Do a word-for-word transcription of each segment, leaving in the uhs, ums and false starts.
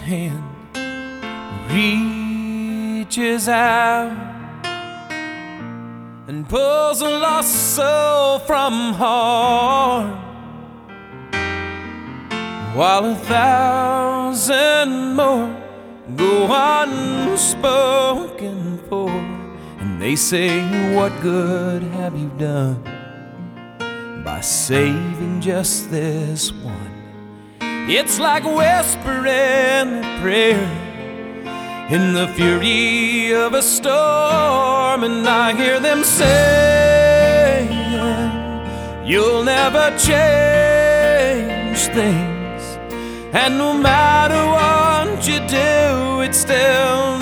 hand reaches out and pulls a lost soul from harm, while a thousand more go unspoken for. And they say, what good have you done by saving just this one? It's like whispering a prayer in the fury of a storm, and I hear them saying, you'll never change things, and no matter what you do, it's still the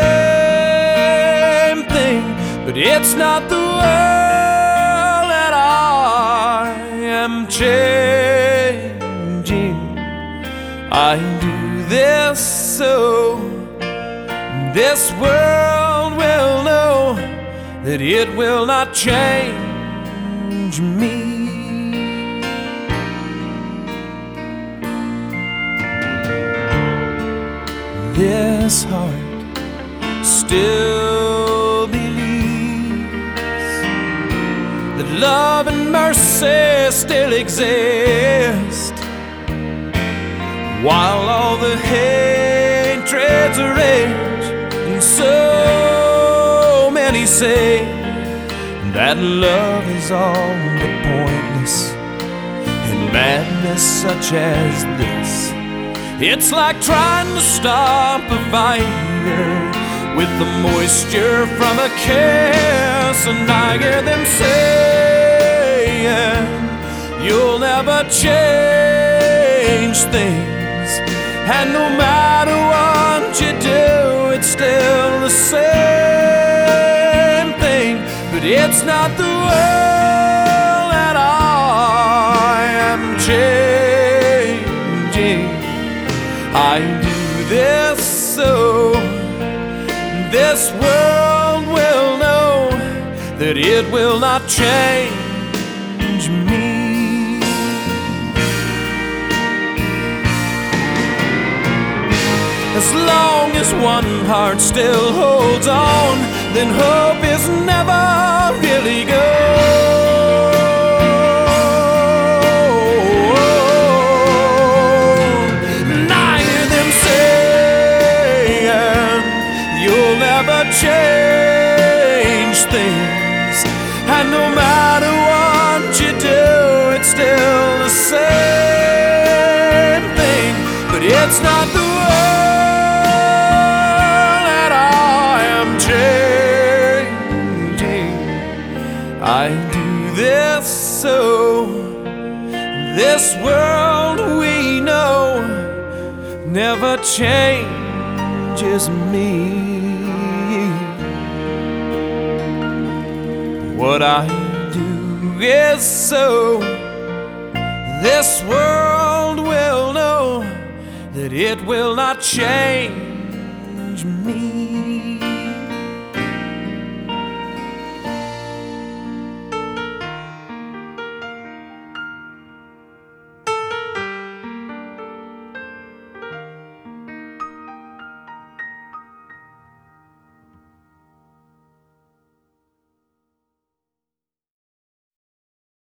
same thing. But it's not the world that I am changing. I do this so this world will know that it will not change me. This heart still believes that love and mercy still exist, while all the hatreds rage, and so many say that love is all but pointless, and madness such as this, it's like trying to stop a fire with the moisture from a kiss. And I hear them saying, you'll never change things, and no matter what you do, it's still the same thing. But it's not the world that I am changing. I do this so this world will know that it will not change me. As long as one heart still holds on, then hope is never really gone. Change things, and no matter what you do, it's still the same thing. But it's not the world that I am changing. I do this so this world we know never changes me. What I do is so this world will know that it will not change me.